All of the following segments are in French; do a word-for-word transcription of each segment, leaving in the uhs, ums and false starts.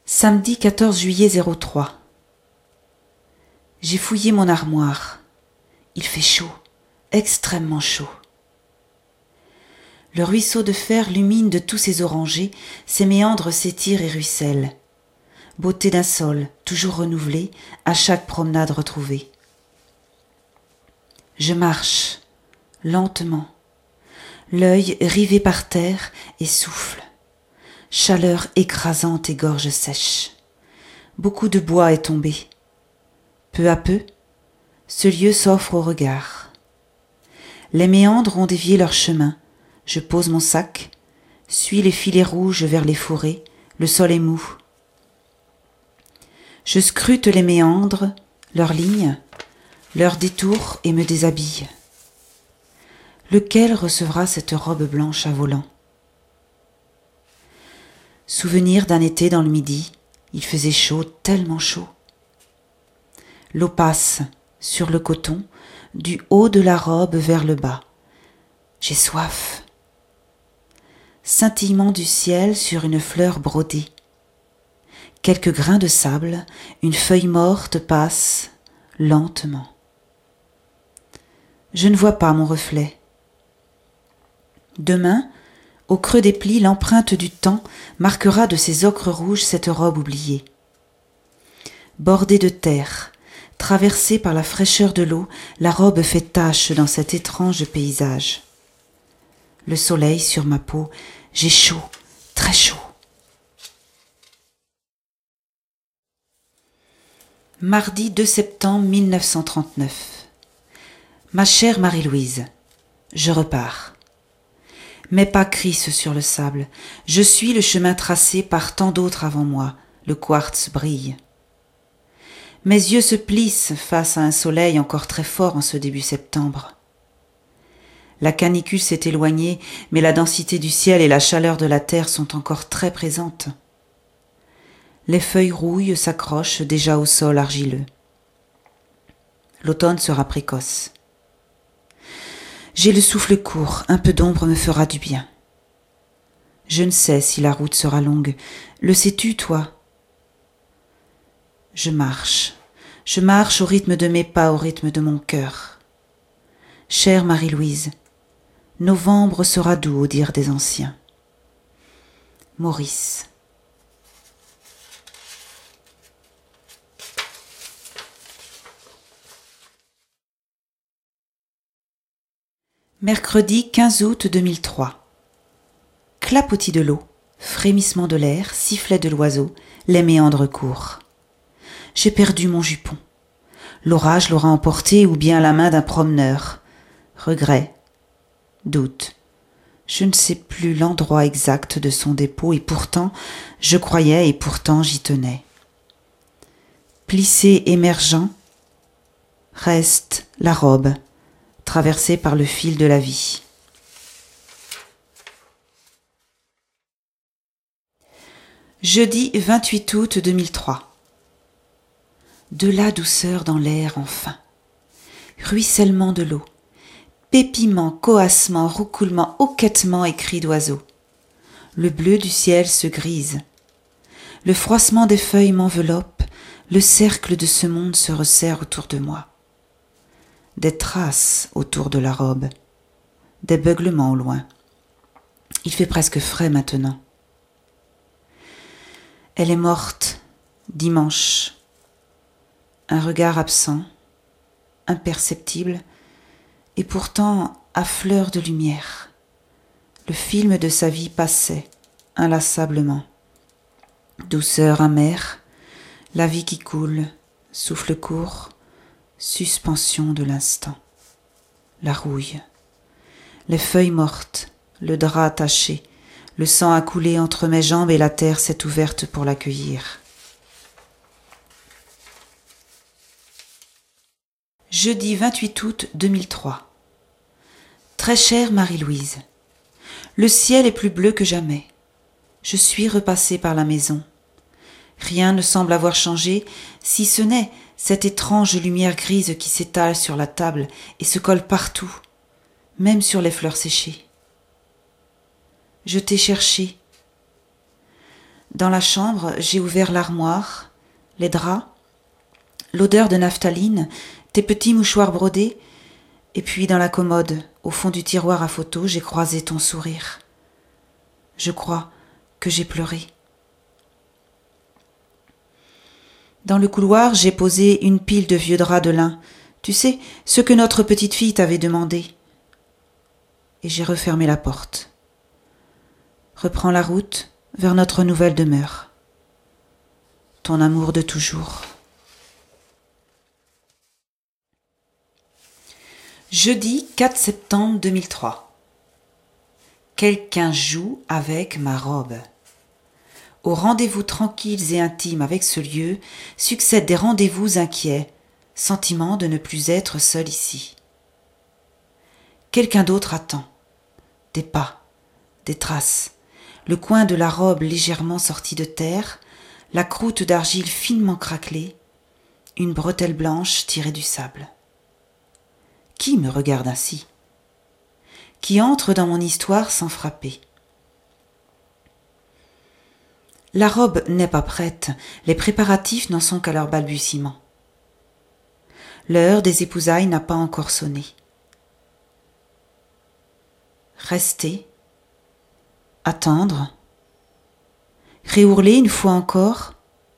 Samedi quatorze juillet zéro trois. J'ai fouillé mon armoire. Il fait chaud, extrêmement chaud. Le ruisseau de fer lumine de tous ses orangers, ses méandres s'étirent et ruissellent. Beauté d'un sol, toujours renouvelé, à chaque promenade retrouvée. Je marche, lentement, l'œil rivé par terre et souffle. Chaleur écrasante et gorge sèche. Beaucoup de bois est tombé. Peu à peu, ce lieu s'offre au regard. Les méandres ont dévié leur chemin. Je pose mon sac, suis les filets rouges vers les fourrés, le sol est mou. Je scrute les méandres, leurs lignes, leurs détours et me déshabille. Lequel recevra cette robe blanche à volants? Souvenir d'un été dans le midi, il faisait chaud, tellement chaud. L'eau passe sur le coton, du haut de la robe vers le bas. J'ai soif. Scintillement du ciel sur une fleur brodée. Quelques grains de sable, une feuille morte passe lentement. Je ne vois pas mon reflet. Demain, au creux des plis, l'empreinte du temps marquera de ses ocres rouges cette robe oubliée. Bordée de terre, traversée par la fraîcheur de l'eau, la robe fait tache dans cet étrange paysage. Le soleil sur ma peau, j'ai chaud, très chaud. Mardi deux septembre mille neuf cent trente-neuf. Ma chère Marie-Louise, je repars. Mes pas crissent sur le sable. Je suis le chemin tracé par tant d'autres avant moi. Le quartz brille. Mes yeux se plissent face à un soleil encore très fort en ce début septembre. La canicule s'est éloignée, mais la densité du ciel et la chaleur de la terre sont encore très présentes. Les feuilles rouilles s'accrochent déjà au sol argileux. L'automne sera précoce. J'ai le souffle court, un peu d'ombre me fera du bien. Je ne sais si la route sera longue. Le sais-tu, toi? Je marche. Je marche au rythme de mes pas, au rythme de mon cœur. Chère Marie-Louise, novembre sera doux au dire des anciens. Maurice. Mercredi quinze août deux mille trois. Clapotis de l'eau, frémissement de l'air, sifflet de l'oiseau, les méandres courent. J'ai perdu mon jupon. L'orage l'aura emporté ou bien la main d'un promeneur. Regret, doute. Je ne sais plus l'endroit exact de son dépôt et pourtant je croyais et pourtant j'y tenais. Plissé émergent, reste la robe, traversée par le fil de la vie. Jeudi vingt-huit août deux mille trois. De la douceur dans l'air enfin. Ruissellement de l'eau. Pépillement, coassement, roucoulement, hoquetement et cris d'oiseaux. Le bleu du ciel se grise. Le froissement des feuilles m'enveloppe. Le cercle de ce monde se resserre autour de moi. Des traces autour de la robe, des beuglements au loin. Il fait presque frais maintenant. Elle est morte, dimanche. Un regard absent, imperceptible, et pourtant à fleur de lumière. Le film de sa vie passait, inlassablement. Douceur amère, la vie qui coule, souffle court, suspension de l'instant. La rouille, les feuilles mortes, le drap taché, le sang a coulé entre mes jambes et la terre s'est ouverte pour l'accueillir. Jeudi vingt-huit août deux mille trois. Très chère Marie-Louise, le ciel est plus bleu que jamais. Je suis repassée par la maison. Rien ne semble avoir changé, si ce n'est cette étrange lumière grise qui s'étale sur la table et se colle partout, même sur les fleurs séchées. Je t'ai cherché. Dans la chambre, j'ai ouvert l'armoire, les draps, l'odeur de naphtaline, tes petits mouchoirs brodés, et puis dans la commode, au fond du tiroir à photos, j'ai croisé ton sourire. Je crois que j'ai pleuré. Dans le couloir, j'ai posé une pile de vieux draps de lin, tu sais, ce que notre petite fille t'avait demandé. Et j'ai refermé la porte. Reprends la route vers notre nouvelle demeure. Ton amour de toujours. Jeudi quatre septembre deux mille trois. Quelqu'un joue avec ma robe. Aux rendez-vous tranquilles et intimes avec ce lieu succèdent des rendez-vous inquiets, sentiment de ne plus être seul ici. Quelqu'un d'autre attend. Des pas, des traces, le coin de la robe légèrement sortie de terre, la croûte d'argile finement craquelée, une bretelle blanche tirée du sable. Qui me regarde ainsi? Qui entre dans mon histoire sans frapper? La robe n'est pas prête, les préparatifs n'en sont qu'à leur balbutiement. L'heure des épousailles n'a pas encore sonné. Rester, attendre, réourler une fois encore,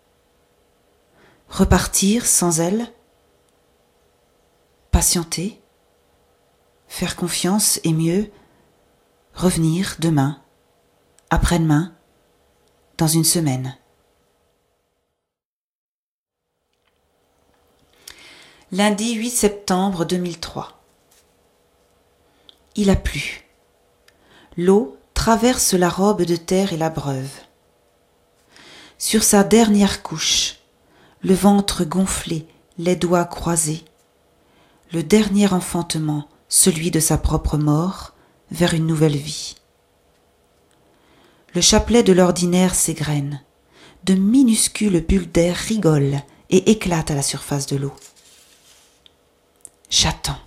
repartir sans elle, patienter, faire confiance et mieux, revenir demain, après-demain, dans une semaine. Lundi huit septembre deux mille trois. Il a plu. L'eau traverse la robe de terre et la breuve. Sur sa dernière couche, le ventre gonflé, les doigts croisés, le dernier enfantement, celui de sa propre mort, vers une nouvelle vie. Le chapelet de l'ordinaire s'égrène, de minuscules bulles d'air rigolent et éclatent à la surface de l'eau. J'attends.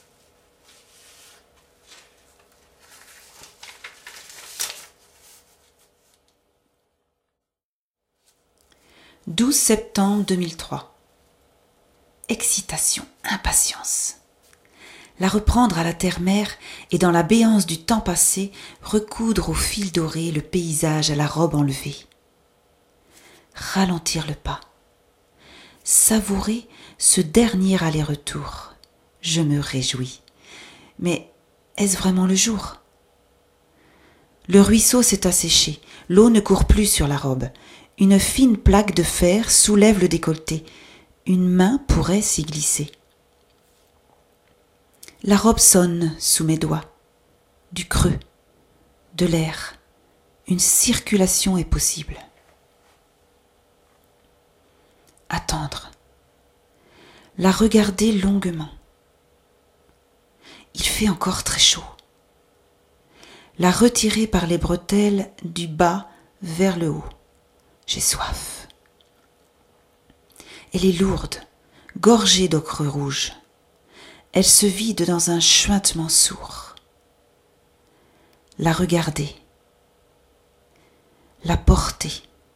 douze septembre deux mille trois. Excitation, impatience. La reprendre à la terre-mère et dans la béance du temps passé, recoudre au fil doré le paysage à la robe enlevée. Ralentir le pas. Savourer ce dernier aller-retour. Je me réjouis. Mais est-ce vraiment le jour? Le ruisseau s'est asséché, l'eau ne court plus sur la robe. Une fine plaque de fer soulève le décolleté. Une main pourrait s'y glisser. La robe sonne sous mes doigts. Du creux, de l'air, une circulation est possible. Attendre. La regarder longuement. Il fait encore très chaud. La retirer par les bretelles du bas vers le haut. J'ai soif. Elle est lourde, gorgée d'ocre rouge. Elle se vide dans un chuintement sourd. La regarder. La porter.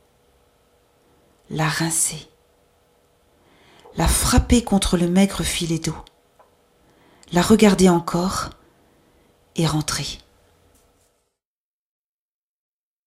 La rincer. La frapper contre le maigre filet d'eau. La regarder encore et rentrer.